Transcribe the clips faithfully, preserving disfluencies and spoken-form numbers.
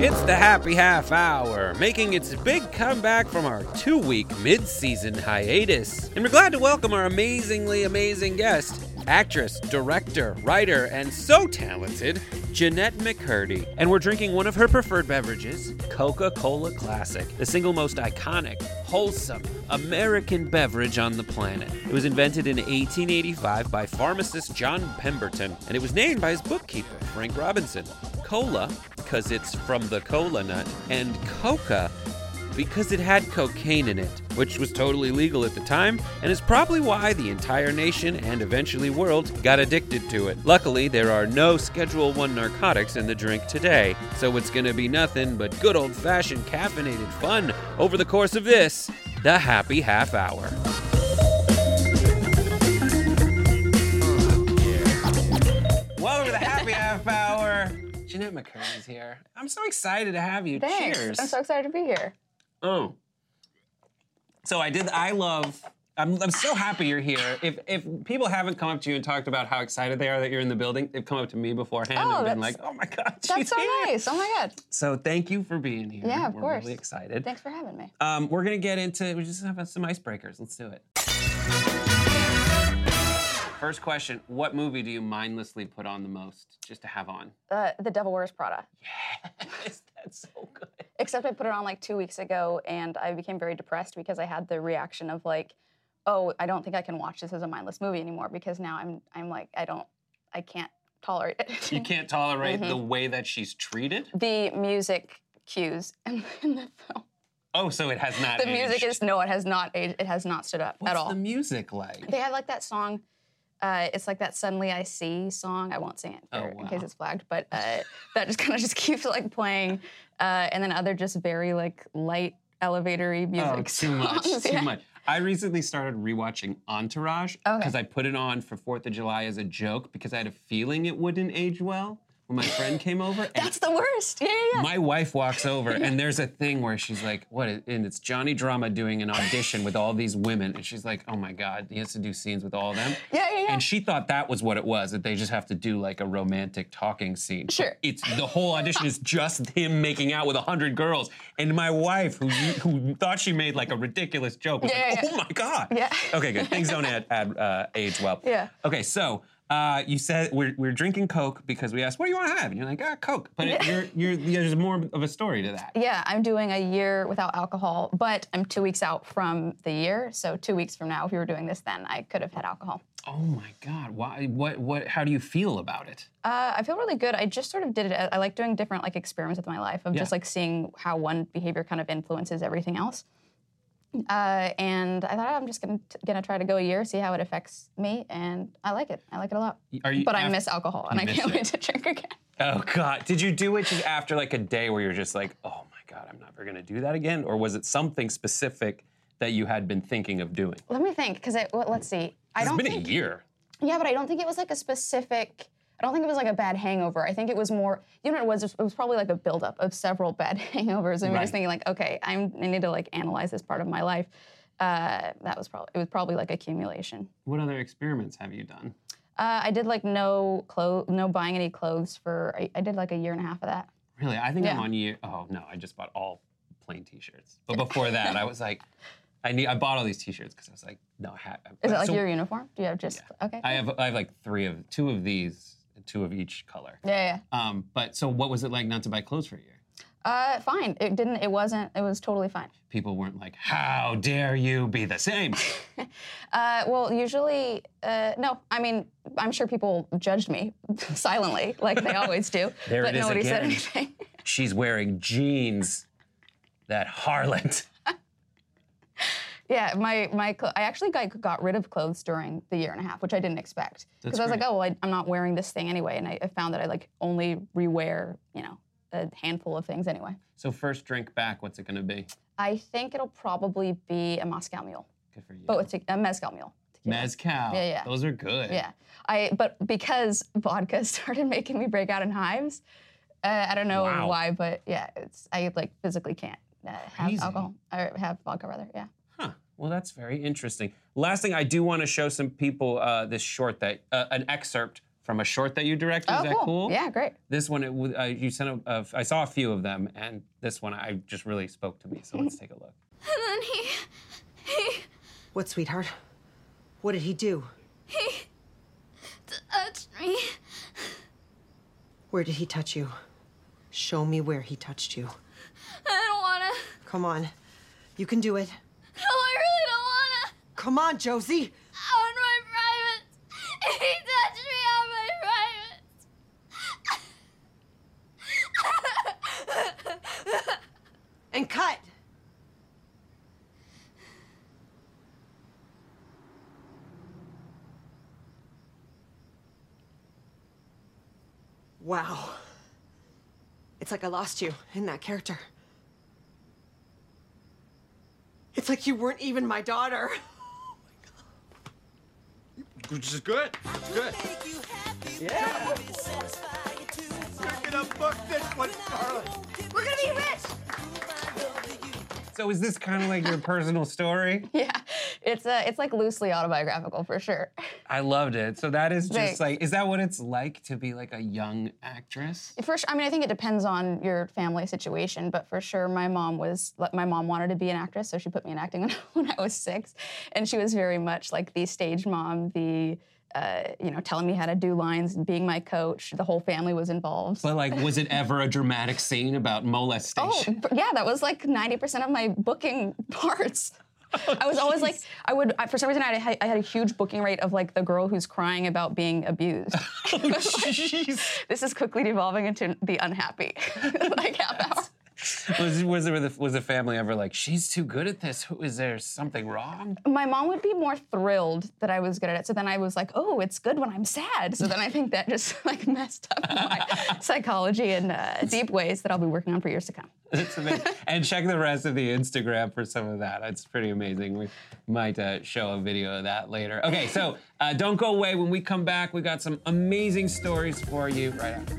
It's the Happy Half Hour, making its big comeback from our two-week mid-season hiatus. And we're glad to welcome our amazingly amazing guest, actress, director, writer, and so talented, Jennette McCurdy. And we're drinking one of her preferred beverages, Coca-Cola Classic, the single most iconic, wholesome, American beverage on the planet. It was invented in eighteen eighty-five by pharmacist John Pemberton, and it was named by his bookkeeper, Frank Robinson. Cola, because it's from the cola nut, and Coca, because it had cocaine in it, which was totally legal at the time, and is probably why the entire nation and eventually world got addicted to it. Luckily, there are no Schedule one narcotics in the drink today, so it's gonna be nothing but good old-fashioned caffeinated fun over the course of this, the Happy Half Hour. Welcome to the Happy Half Hour. Jennette McCurdy's here. I'm so excited to have you. Thanks. Cheers. I'm so excited to be here. Oh. So I did, I love, I'm, I'm so happy you're here. If if people haven't come up to you and talked about how excited they are that you're in the building, they've come up to me beforehand Oh, and been that's- like, oh my God, she's That's so here. nice. Oh my God. So thank you for being here. Yeah, of We're course. really excited. Thanks for having me. Um, we're gonna get into, we just have some icebreakers. Let's do it. First question, what movie do you mindlessly put on the most, just to have on? Uh, The Devil Wears Prada. Yes, that's so good. Except I put it on like two weeks ago and I became very depressed because I had the reaction of like, oh, I don't think I can watch this as a mindless movie anymore because now I'm I'm like, I don't, I can't tolerate it. You can't tolerate Mhm. the way that she's treated? The music cues in, in the film. Oh, so it has not The aged. music is, no, it has not aged, it has not stood up What's at all. the music like? They have like that song, uh, it's like that Suddenly I See song. I won't sing it Oh, for, in wow. case it's flagged, but uh, that just kind of just keeps like playing. Uh, and then other just very like light elevator-y music Oh, too much, songs. too Yeah. much. I recently started rewatching Entourage Okay. because I put it on for fourth of July as a joke because I had a feeling it wouldn't age well when my friend came over. And That's the worst. Yeah, yeah, yeah. my wife walks over and there's a thing where she's like, what? is- And it's Johnny Drama doing an audition with all these women. And she's like, oh my God, he has to do scenes with all of them. Yeah, yeah, yeah. And she thought that was what it was, that they just have to do like a romantic talking scene. But Sure. it's the whole audition is just him making out with a hundred girls. And my wife, who who thought she made like a ridiculous joke, was Yeah, like, yeah, oh my God. Yeah. Okay, good. Things don't add, add uh, age well. Yeah. Okay, so uh, you said we're, we're drinking Coke because we asked, what do you want to have? And you're like, ah, Coke. But it, you're, you're, there's more of a story to that. Yeah, I'm doing a year without alcohol, but I'm two weeks out from the year. So two weeks from now, if we were doing this then, I could have had alcohol. Oh my God, why, what, what, how do you feel about it? Uh, I feel really good. I just sort of did it. I like doing different like experiments with my life of Yeah. just like seeing how one behavior kind of influences everything else. Uh, and I thought oh, I'm just gonna gonna try to go a year, see how it affects me, and I like it. I like it a lot. Are you but I af- miss alcohol, and You I miss can't it. wait to drink again. Oh God, did you do it just after like a day where you're just like, oh my God, I'm never gonna do that again? Or was it something specific that you had been thinking of doing? Let me think, because well, let's see. I It's don't been think, a year. Yeah, but I don't think it was like a specific. I don't think it was like a bad hangover. I think it was more. You know what it was? It was probably like a buildup of several bad hangovers, and we were Right. just thinking like, okay, I'm, I need to like analyze this part of my life. Uh, that was probably it was probably like accumulation. What other experiments have you done? Uh, I did like no clothes, no buying any clothes for. I, I did like a year and a half of that. Really, I think I'm Yeah. on year. Oh no, I just bought all plain T-shirts. But before that, I was like, I need. I bought all these T-shirts because I was like, no, I have. Is it like so your uniform? Do you have just okay? I have. I have like three of two of these, two of each color. Yeah, yeah. Um, but so, what was it like not to buy clothes for a year? Uh, fine. It didn't. It wasn't. It was totally fine. People weren't like, how dare you be the same? Uh, well, usually, uh, no. I mean, I'm sure people judged me silently, like they always do. There but it is nobody said again. anything. She's wearing jeans. That harlot. Yeah, my my. Cl- I actually got, got rid of clothes during the year and a half, which I didn't expect. That's Because I was great. like, oh, well, I, I'm not wearing this thing anyway, and I, I found that I like only rewear, you know, a handful of things anyway. So first drink back, what's it gonna be? I think it'll probably be a Moscow Mule, Good for you. but with te- a mezcal mule. tequila. Mezcal. Yeah, yeah. Those are good. Yeah, I. But because vodka started making me break out in hives, uh, I don't know Wow. why, but yeah, it's I like physically can't uh, have Crazy. alcohol or have vodka rather. Yeah. Huh. Well, that's very interesting. Last thing, I do want to show some people uh, this short that uh, an excerpt from a short that you directed. Oh, Is that cool. cool? Yeah, great. This one, it, w- uh, you sent a, a, I saw a few of them, and this one I just really spoke to me. So let's take a look. And then he, he, What, sweetheart? What did he do? he touched me. Where did he touch you? Show me where he touched you. I don't wanna. Come on. You can do it. No, I really don't wanna. Come on, Josie. On my privates. He touched me on my privates. And cut. Wow. It's like I lost you in that character. It's like you weren't even my daughter. Which is good. Good. Yeah. You're gonna book this one, Charlotte. We're gonna be rich. So is this kind of like your personal story? Yeah, it's uh, it's like loosely autobiographical for sure. I loved it. So that is just Thanks. like, is that what it's like to be like a young actress? For sure, I mean, I think it depends on your family situation, but for sure, my mom was, my mom wanted to be an actress, so she put me in acting when, when I was six, and she was very much like the stage mom, the, uh, you know, telling me how to do lines and being my coach. The whole family was involved. But like, was it ever a dramatic scene about Oh, molestation? b- yeah, that was like ninety percent of my booking parts. I was always like, I would, I, for some reason, I had, I had a huge booking rate of like the girl who's crying about being abused. Oh, jeez. This is quickly devolving into the unhappy, like half hour. Was, was, there, was the family ever like, she's too good at this? Who, is there something wrong? My mom would be more thrilled that I was good at it. So then I was like, oh, it's good when I'm sad. So then I think that just like messed up my psychology in uh, deep ways that I'll be working on for years to come. It's amazing. And check the rest of the Instagram for some of that. It's pretty amazing. We might uh, show a video of that later. Okay, so uh, don't go away. When we come back, we got some amazing stories for you right after.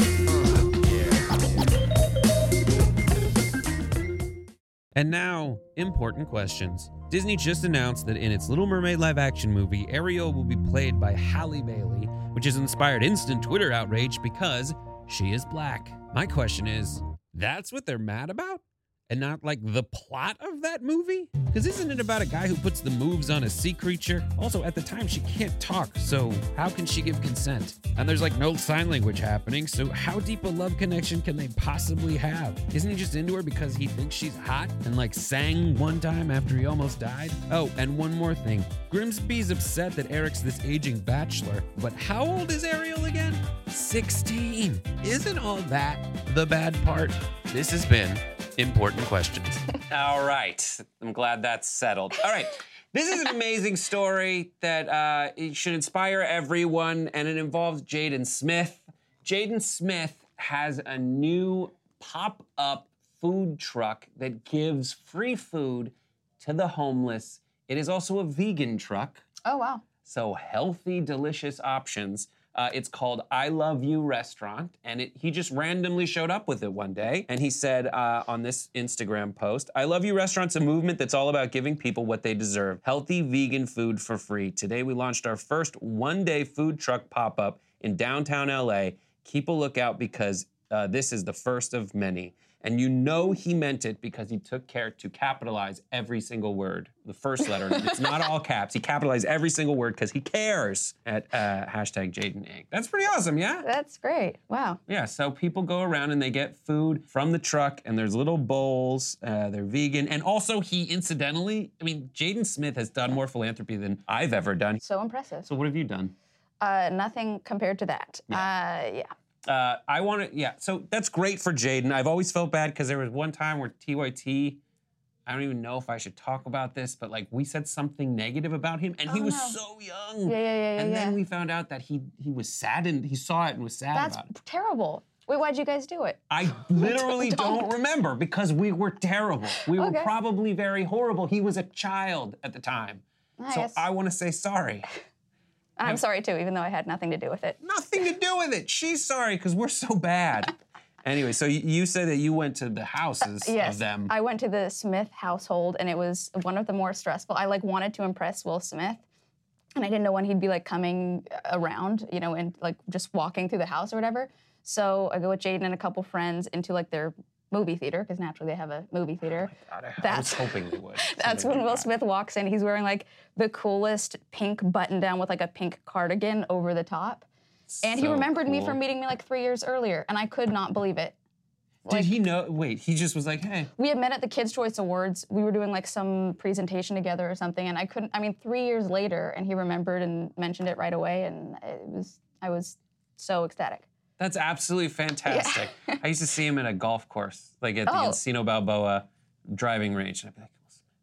And now, important questions. Disney just announced that in its Little Mermaid live-action movie, Ariel will be played by Halle Bailey, which has inspired instant Twitter outrage because she is black. My question is, that's what they're mad about? And not like the plot of that movie? Because isn't it about a guy who puts the moves on a sea creature? Also, at the time, she can't talk, so how can she give consent? And there's like no sign language happening, so how deep a love connection can they possibly have? Isn't he just into her because he thinks she's hot and like sang one time after he almost died? Oh, and one more thing. Grimsby's upset that Eric's this aging bachelor, but how old is Ariel again? sixteen. Isn't all that the bad part? This has been Important Questions. All right. I'm glad that's settled. All right. This is an amazing story that uh, it should inspire everyone, and it involves Jaden Smith. Jaden Smith has a new pop-up food truck that gives free food to the homeless. It is also a vegan truck, Oh, wow. so healthy, delicious options. Uh, it's called I Love You Restaurant, and it, he just randomly showed up with it one day, and he said uh, on this Instagram post, I Love You Restaurant's a movement that's all about giving people what they deserve, healthy vegan food for free. Today we launched our first one-day food truck pop-up in downtown L A. Keep a lookout because uh, this is the first of many. And you know he meant it because he took care to capitalize every single word. The first letter, it's not all caps. He capitalized every single word because he cares at uh, hashtag Jaden Inc. That's pretty awesome, yeah? That's great. Wow. Yeah, so people go around and they get food from the truck, and there's little bowls. Uh, they're vegan. And also, he incidentally, I mean, Jaden Smith has done more philanthropy than I've ever done. So impressive. So what have you done? Uh, nothing compared to that. Uh, yeah. Uh, I want to, yeah, so that's great for Jaden. I've always felt bad because there was one time where T Y T, I don't even know if I should talk about this, but like we said something negative about him, and he Oh, was no. so young. Yeah, yeah, yeah, yeah, And then yeah. we found out that he he was saddened. He saw it and was sad That's about it. terrible. Wait, why'd you guys do it? I literally don't. Don't. remember because we were terrible. We were Okay. probably very horrible. He was a child at the time. I so guess- I want to say sorry. And I'm sorry too, even though I had nothing to do with it. Nothing to do with it. She's sorry because we're so bad. Anyway, so you, you said that you went to the houses Yes, of them. I went to the Smith household, and it was one of the more stressful. I like wanted to impress Will Smith, and I didn't know when he'd be like coming around, you know, and like just walking through the house or whatever. So I go with Jaden and a couple friends into like their movie theater, because naturally they have a movie theater. Oh my God, I, That's- I was hoping they would. That's Something when Will like that. Smith walks in. He's wearing like the coolest pink button down with like a pink cardigan over the top. And he So remembered me cool. from meeting me like three years earlier, and I could not believe it. Did Like, he know? Wait, he just was like, hey. we had met at the Kids' Choice Awards. We were doing like some presentation together or something, and I couldn't, I mean, three years later, and he remembered and mentioned it right away, and it was, I was so ecstatic. That's absolutely fantastic. I used to see him at a golf course, like at the Oh. Encino Balboa driving range. And I'd be like,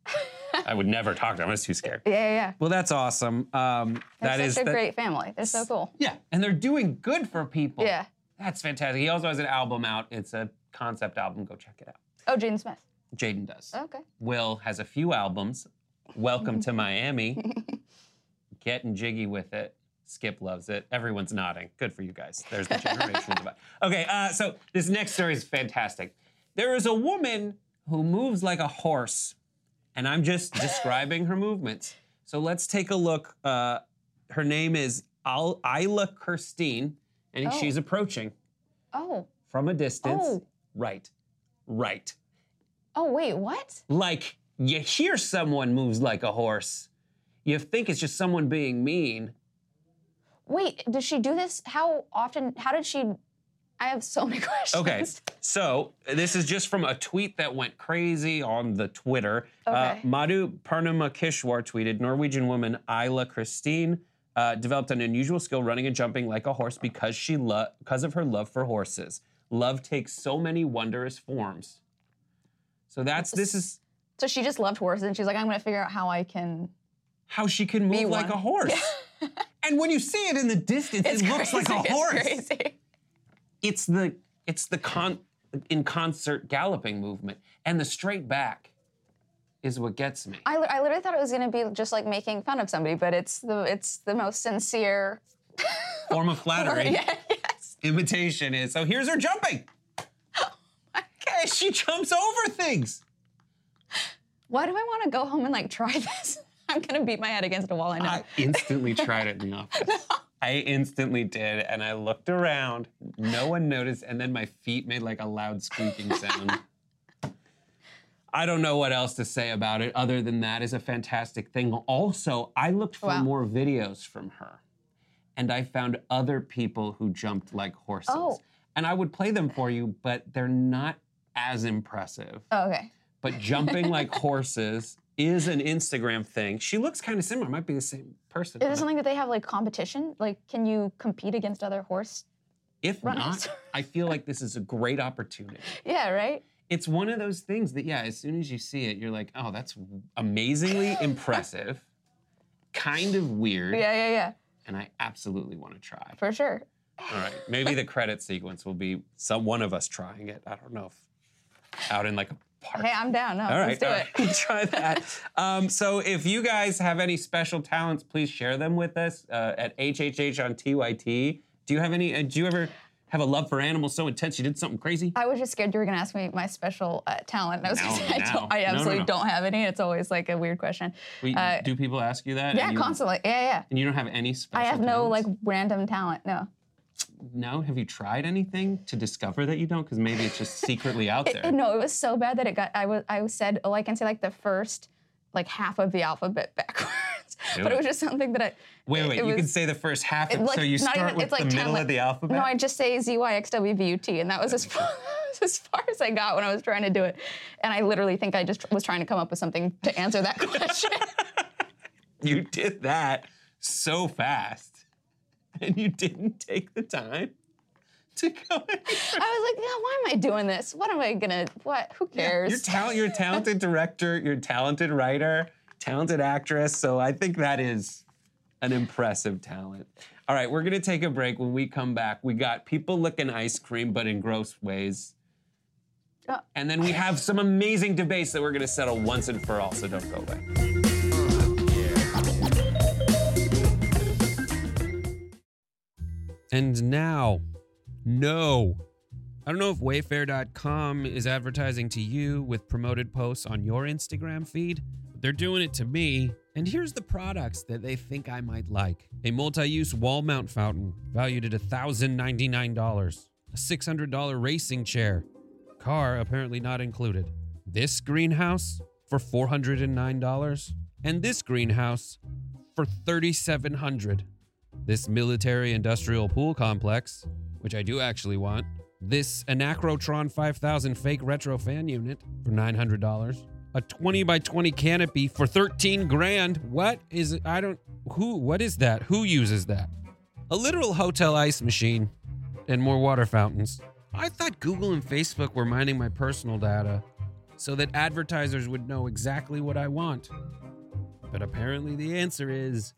I would never talk to him. I was too scared. Yeah, yeah, yeah. Well, that's awesome. Um, They're that is such a that- great family. They're so cool. Yeah, and they're doing good for people. Yeah. That's fantastic. He also has an album out. It's a concept album. Go check it out. Oh, Jaden Smith. Jaden does. Okay. Will has a few albums. Welcome to Miami. Getting jiggy with it. Skip loves it. Everyone's nodding. Good for you guys. There's the generational divide. Okay, uh, so this next story is fantastic. There is a woman who moves like a horse, and I'm just describing her movements. So let's take a look. Uh, her name is Al- Isla Kirstine, and Oh. she's approaching Oh. from a distance. Oh. Right, right. Oh, wait, what? Like, you hear someone moves like a horse, you think it's just someone being mean. Wait, does she do this? How often? How did she? I have so many questions. Okay, so this is just from a tweet that went crazy on the Twitter. Uh, Okay. Madhu Purnamakishwar tweeted, Norwegian woman Isla Christine uh, developed an unusual skill running and jumping like a horse because she lo- because of her love for horses. Love takes so many wondrous forms. So that's, this is So she just loved horses, and she's like, I'm gonna figure out how I can. how she can Be move like one. a horse. And when you see it in the distance, It's it looks like a crazy, horse. It's crazy. It's the it's the con in concert galloping movement, and the straight back is what gets me. I, li- I literally thought it was gonna be just like making fun of somebody, but it's the it's the most sincere. Form of flattery. Yeah, yes. Imitation is. So here's her jumping. Okay, she jumps over things. Why do I want to go home and like try this? I'm gonna beat my head against a wall. I know. I instantly tried it in the office. I instantly did, and I looked around. No one noticed, and then my feet made like a loud squeaking sound. I don't know what else to say about it other than that is a fantastic thing. Also, I looked for Wow. more videos from her, and I found other people who jumped like horses. Oh. And I would play them for you, but they're not as impressive. Oh, okay. But jumping like horses is an Instagram thing. She looks kind of similar. Might be the same person. Is but it something that they have like competition? Like, can you compete against other horse? if runners? not, I feel like this is a great opportunity. Yeah, right. It's one of those things that, yeah, as soon as you see it, you're like, oh, that's amazingly impressive, kind of weird, Yeah, yeah, yeah. and I absolutely want to try. For sure. All right, maybe the credit sequence will be some one of us trying it. I don't know if out in like a park. Hey, I'm down. No, All right, let's do all it. right. Try that. Um, so if you guys have any special talents, please share them with us uh, at H H H on T Y T. Do you have any? Uh, do you ever have a love for animals so intense you did something crazy? I was just scared you were gonna ask me my special uh, talent. And I was No, gonna say I, no. don't, I No, no, absolutely no. don't have any. It's always like a weird question. Wait, uh, do people ask you that? Yeah, and you, constantly. Yeah, yeah. And you don't have any special I have no like talents? random talent. No. No? Have you tried anything to discover that you don't? Because maybe it's just secretly out there. It, no, it was so bad that it got. I was. I said, oh, I can say like the first, like half of the alphabet backwards. Do but it it. was just something that I. wait, it- wait, it you was, can say the first half, it, of, like, so you not start even, with it's like the ten, middle like- of the alphabet? No, I just say Z Y X W V U T, and that was as far, as far as I got when I was trying to do it. And I literally think I just was trying to come up with something to answer that question. You did that so fast, and you didn't take the time to go. I was like, yeah, why am I doing this? What am I gonna? What? Who cares? You're, talent, you're a talented director, you're a talented writer, talented actress, so I think that is an impressive talent. All right, we're gonna take a break. When we come back, we got people licking ice cream, but in gross ways. Uh, And then we have some amazing debates that we're gonna settle once and for all, so don't go away. And now, no. I don't know if Wayfair dot com is advertising to you with promoted posts on your Instagram feed, but they're doing it to me. And here's the products that they think I might like. A multi-use wall mount fountain valued at one thousand ninety-nine dollars. A six hundred dollars racing chair. Car apparently not included. This greenhouse for four hundred nine dollars. And this greenhouse for three thousand seven hundred dollars. This military industrial pool complex, which I do actually want. This Anacrotron five thousand fake retro fan unit for nine hundred dollars. A twenty by twenty canopy for thirteen grand. What is it? I don't, who, what is that? Who uses that? A literal hotel ice machine and more water fountains. I thought Google and Facebook were mining my personal data so that advertisers would know exactly what I want. But apparently the answer is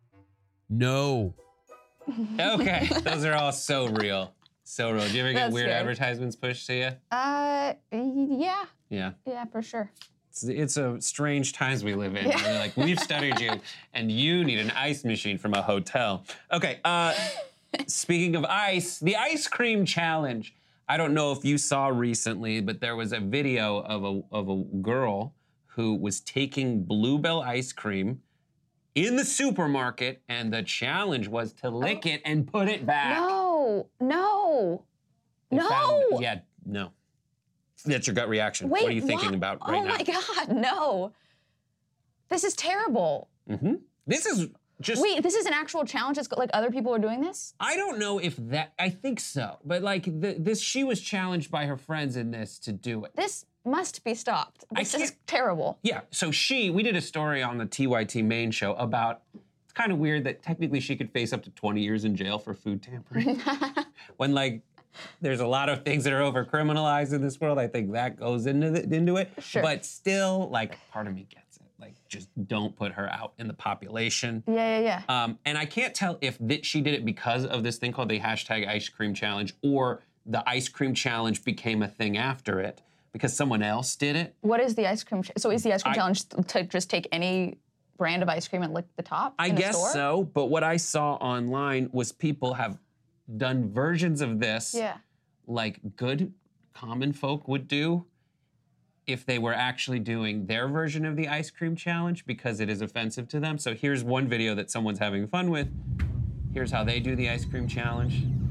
no. Okay, those are all so real. So real. Do you ever get That's weird good. advertisements pushed to you? Uh, yeah, Yeah. yeah, for sure. It's, it's a strange times we live in. Where they're like, we've studied you, and you need an ice machine from a hotel. Okay, uh, speaking of ice, the ice cream challenge. I don't know if you saw recently, but there was a video of a of a girl who was taking Bluebell ice cream in the supermarket, and the challenge was to lick it and put it back. No, no, They no. found- yeah, no. That's your gut reaction. Wait, what are you thinking what? about right oh now? my God, no. This is terrible. Mm-hmm. This is just. Wait, this is an actual challenge? It's like other people are doing this? I don't know if that. I think so, but like the, this, she was challenged by her friends in this to do it. This must be stopped. I This is can't- terrible. Yeah. So she, we did a story on the T Y T main show about. It's kind of weird that technically she could face up to twenty years in jail for food tampering. When like. There's a lot of things that are over-criminalized in this world. I think that goes into the, into it. Sure. But still, like, part of me gets it. Like, just don't put her out in the population. Yeah, yeah, yeah. Um, and I can't tell if th- she did it because of this thing called the hashtag ice cream challenge, or the ice cream challenge became a thing after it because someone else did it. What is the ice cream? Ch- so is the ice cream I- challenge to just take any brand of ice cream and lick the top? I in the guess store? so. But what I saw online was people have done versions of this. Yeah. Like good common folk would do if they were actually doing their version of the ice cream challenge because it is offensive to them. So here's one video that someone's having fun with. Here's how they do the ice cream challenge.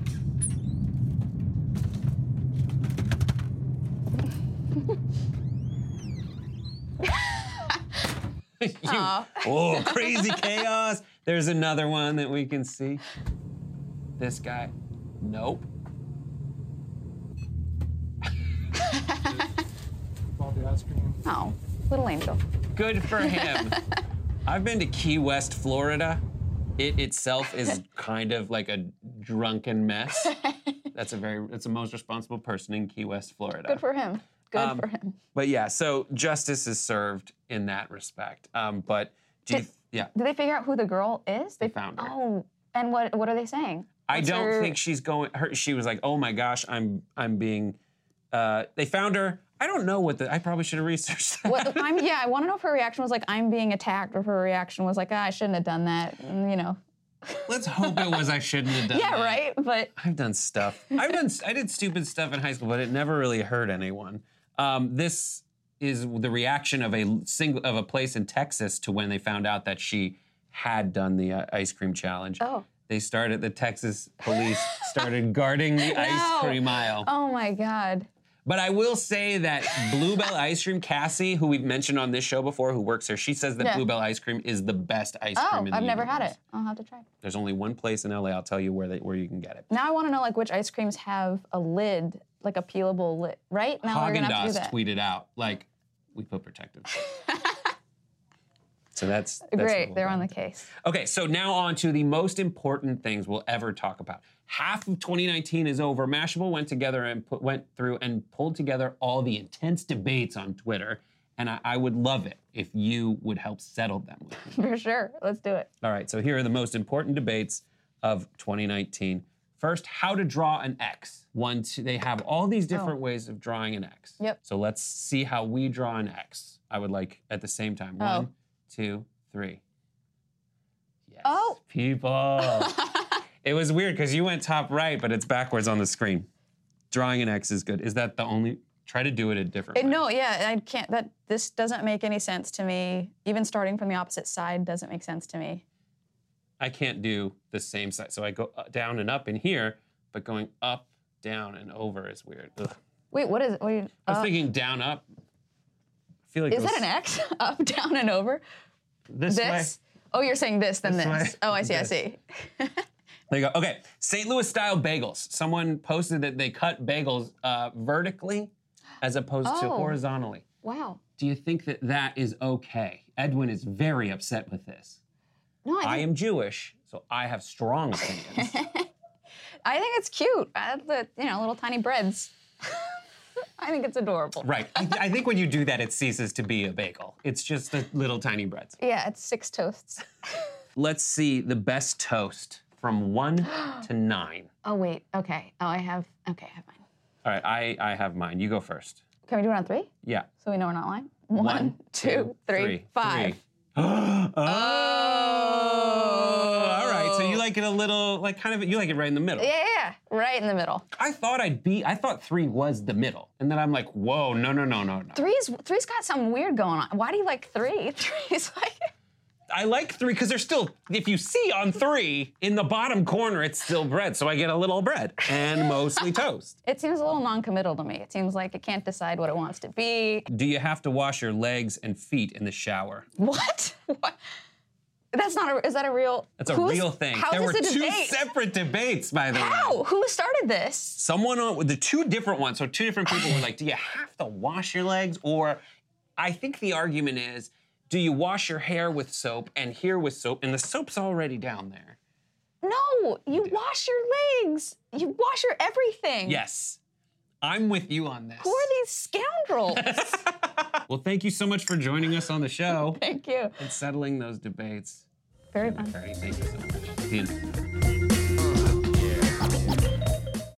You- Aw. oh, crazy chaos. There's another one that we can see. This guy. Nope. Oh, little angel. Good for him. I've been to Key West, Florida. It itself is kind of like a drunken mess. That's a very, that's the most responsible person in Key West, Florida. Good for him. Good Um, for him. But yeah, so justice is served in that respect. Um, but do you, Did- yeah, Did they figure out who the girl is? They found her. Oh, and what what are they saying? I What's don't her- think she's going. Her, she was like, "Oh my gosh, I'm I'm being." Uh, they found her. I don't know what the. I probably should have researched that. What, I'm, yeah, I want to know if her reaction was like, I'm being attacked, or if her reaction was like, ah, I shouldn't have done that. And, you know. Let's hope it was I shouldn't have done Yeah, that. right? But I've done stuff. I've done. I did stupid stuff in high school, but it never really hurt anyone. Um, this is the reaction of a single of a place in Texas to when they found out that she had done the uh, ice cream challenge. Oh. They started. The Texas police started guarding the ice No. cream aisle. oh my God. But I will say that Bluebell Ice Cream, Cassie, who we've mentioned on this show before, who works here, she says that Yeah. Bluebell Ice Cream is the best ice Oh, cream in the I've never had universe. it. I'll have to try. There's only one place in L A. I'll tell you where they, where you can get it. Now I want to know like which ice creams have a lid, like a peelable lid, right? Now we're gonna have to do Haagen-Dazs that. tweeted out like, we put protective. So that's, that's the Great, whole they're on thing. the case. Okay, so now on to the most important things we'll ever talk about. Half of twenty nineteen is over. Mashable went together and put, went through and pulled together all the intense debates on Twitter, and I, I would love it if you would help settle them with me. For sure. Let's do it. All right, so here are the most important debates of twenty nineteen. First, how to draw an X. One, two, they have all these different ways of drawing an X. Yep. So let's see how we draw an X. I would like at the same time. Oh. One, two, three. Yes. Oh. People. It was weird because you went top right, but it's backwards on the screen. Drawing an X is good. Is that the only? Try to do it a different It, way. no, yeah, I can't. That this doesn't make any sense to me. Even starting from the opposite side doesn't make sense to me. I can't do the same side. So I go uh, down and up in here, but going up, down, and over is weird. Ugh. Wait, what is it? What are you, I was uh, thinking down, up. I feel like is it was that an X? Up, down, and over? this, way. This? Oh, you're saying this, then This this. way. Oh, I see, This. I see. There you go. Okay, Saint Louis style bagels. Someone posted that they cut bagels uh, vertically as opposed to Oh. horizontally. Wow. Do you think that that is okay? Edwin is very upset with this. No, I I think, am Jewish, so I have strong opinions. I think it's cute. I have the, you know, little tiny breads. I think it's adorable. Right. I, I think when you do that, it ceases to be a bagel. It's just the little tiny breads. Yeah, it's six toasts. Let's see the best toast from one to nine. Oh, wait. Okay. Oh, I have, okay, I have mine. All right, I, I have mine. You go first. Can we do it on three? Yeah. So we know we're not lying? One, two, three, five. three. oh, all right. So you like it a little, like kind of, you like it right in the middle. Yeah, yeah, yeah, right in the middle. I thought I'd be, I thought three was the middle. And then I'm like, whoa, no, no, no, no, no. Three's, three's got something weird going on. Why do you like three? Three's like, I like three because there's still, if you see on three, in the bottom corner, it's still bread. So I get a little bread and mostly toast. it seems a little non-committal to me. It seems like it can't decide what it wants to be. Do you have to wash your legs and feet in the shower? What? What? That's not a, is that a real? That's a who's- real thing. How there is were this a two debate? separate debates, by the way. How? Who started this? Someone on with the two different ones. So two different people were like, do you have to wash your legs? Or I think the argument is, do you wash your hair with soap and here with soap? And the soap's already down there. No, you wash your legs. You wash your everything. Yes. I'm with you on this. Who are these scoundrels? Well, thank you so much for joining us on the show Thank you. and settling those debates. Very fun. Thank you so much. See you next time.